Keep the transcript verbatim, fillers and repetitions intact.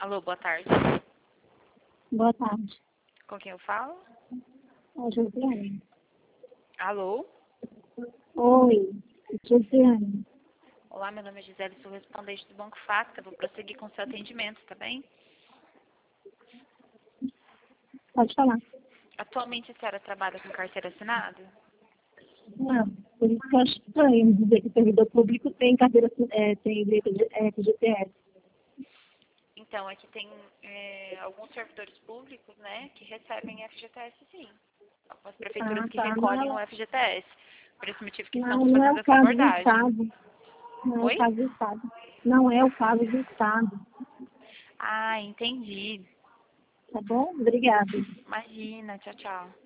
Alô, boa tarde. Boa tarde. Com quem eu falo? É a Josiane. Alô? Oi, Josiane. Olá, meu nome é Gisele, sou respondente do Banco Facta. Vou prosseguir com o seu atendimento, tá bem? Pode falar. Atualmente a senhora trabalha com carteira assinada? Não, por isso que eu acho estranho dizer que o servidor público tem carteira, é, tem direito de F G T S. Então, aqui tem é, alguns servidores públicos, né, que recebem F G T S, sim. Algumas prefeituras Ah, que tá. Não recolhem o é, F G T S. Por esse motivo que não, estamos não é fazendo o essa caso do abordagem. Estado. Não é o Oi? caso do Estado. Não é o caso do Estado. Ah, entendi. Tá bom? Obrigada. Imagina, tchau, tchau.